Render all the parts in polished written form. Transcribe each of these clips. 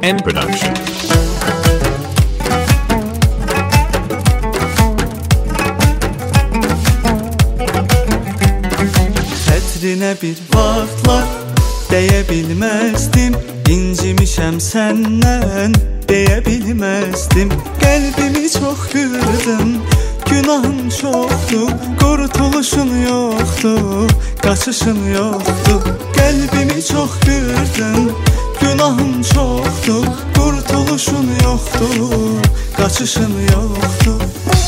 M Production. Xətrinə bir vaxtlar deyə bilməzdim, incimişəm səndən deyə bilməzdim. Qəlbimi çox qırdın, günahın çoxdur, qurtuluşun yoxdur, qaçışın yoxdur. Qəlbimi çox qırdın, günahın çoxdur, qurtuluşun yoxdur, qaçışın yoxdur.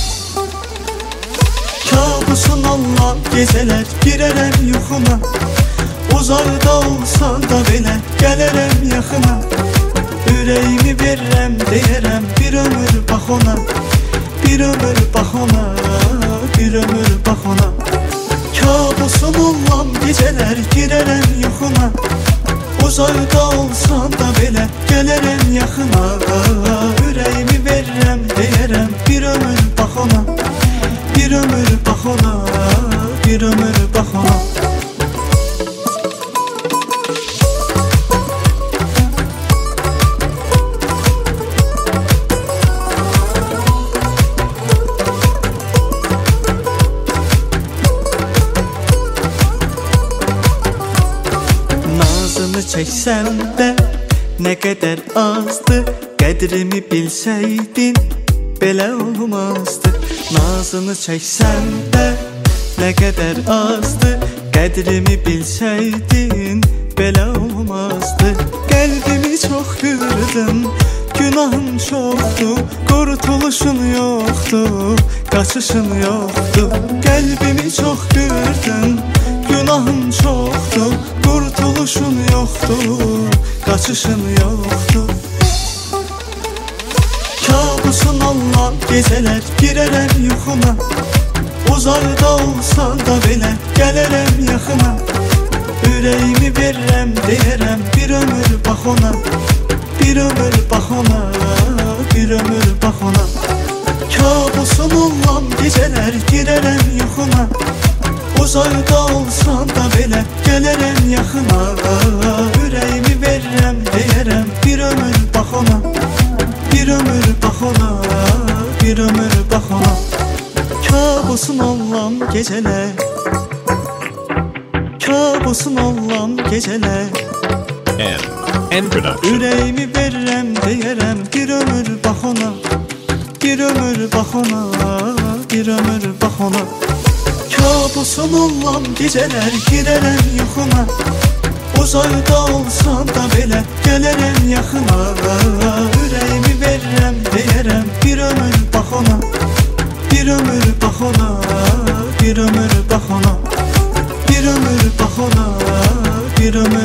Kabusun olan gecələr girərəm yuxuna, uzaqda olsan da belə gələrəm yaxına. Ürəyimi verirəm, deyərəm bir ömür bax ona, bir ömür bax ona, bir ömür bax ona. Kabusun olan gecələr girərəm yuxuna, uzaqda olsan da belə gələrəm yaxına. Ürəyimi verirəm, deyərəm bir ömür bax ona, bir ömür bax ona, bir ömür bax ona. Nazını çəksəm də nə qədər azdı, qədrimi bilsəydin belə olmazdı. Nazını çəksəm də nə qədər azdı, qədrimi bilsəydin belə olmazdı. Qəlbimi çox qırdın, günahın çoxdur, qurtuluşun yoxdur, qaçışın yoxdur. Qəlbimi çox qırdın, günahın çoxdur, qurtuluşun yoxdur, qaçışın yoxdur. Kabusun olan gecələr girərəm yuxuna, uzaqda olsan da belə gələrəm yaxına. Ürəyimi verirəm, deyərəm bir ömür bax ona, bir ömür bax ona, bir ömür bax ona. Kabusun olan gecələr girərəm yuxuna, uzaqda olsan da belə gələrəm yaxına. Ürəyimi verirəm, deyərəm bir ömür bax ona, bir ömür bax ona, bir ömür bax ona. Kabusun olan gecələr, kabusun olan gecələr. M Production. Ürəyimi verirəm, deyərəm bir ömür bax ona, bir ömür bax ona, bir ömür bax ona. Kabusun olan gecələr girərəm yuxuna, uzaqda olsan da belə gələrəm yaxına. Ürəyimi verirəm, deyərəm bir ömür bax ona, bir ömür bax ona, bir ömür bax ona, bir ömür bax ona, bir ömür